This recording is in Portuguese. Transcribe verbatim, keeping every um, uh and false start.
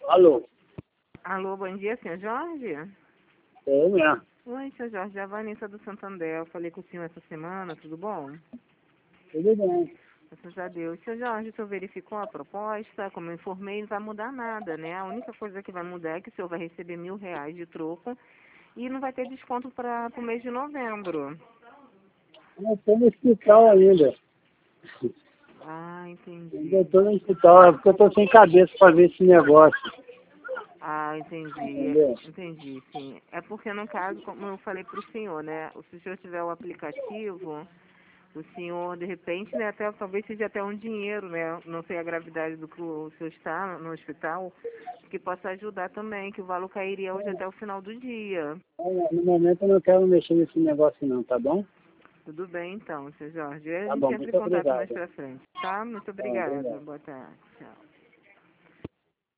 Alô? Alô, bom dia, senhor Jorge? É mesmo. Oi, senhor Jorge, é a Vanessa do Santander. Eu falei com o senhor essa semana, tudo bom? Tudo bem. Graças a Deus. Senhor Jorge, o senhor verificou a proposta? Como eu informei, não vai mudar nada, né? A única coisa que vai mudar é que o senhor vai receber mil reais de troco e não vai ter desconto para o mês de novembro. Eu estou no hospital ainda. Ah, Ainda entendi. estou no hospital, é porque eu estou sem cabeça para ver esse negócio. Ah, entendi. Entendeu? Entendi, sim. É porque, no caso, como eu falei para o senhor, né? Se o senhor tiver o aplicativo, o senhor, de repente, né, até, talvez seja até um dinheiro, né? Não sei a gravidade do que o senhor está no hospital, que possa ajudar também, que o valor cairia hoje até o final do dia. Olha, no momento eu não quero mexer nesse negócio não, tá bom? Tudo bem, então, seu Jorge. A Tá gente bom, entra em muito contato mais obrigado. pra frente, tá? Muito Tá, obrigada. obrigado. Boa tarde. Tchau.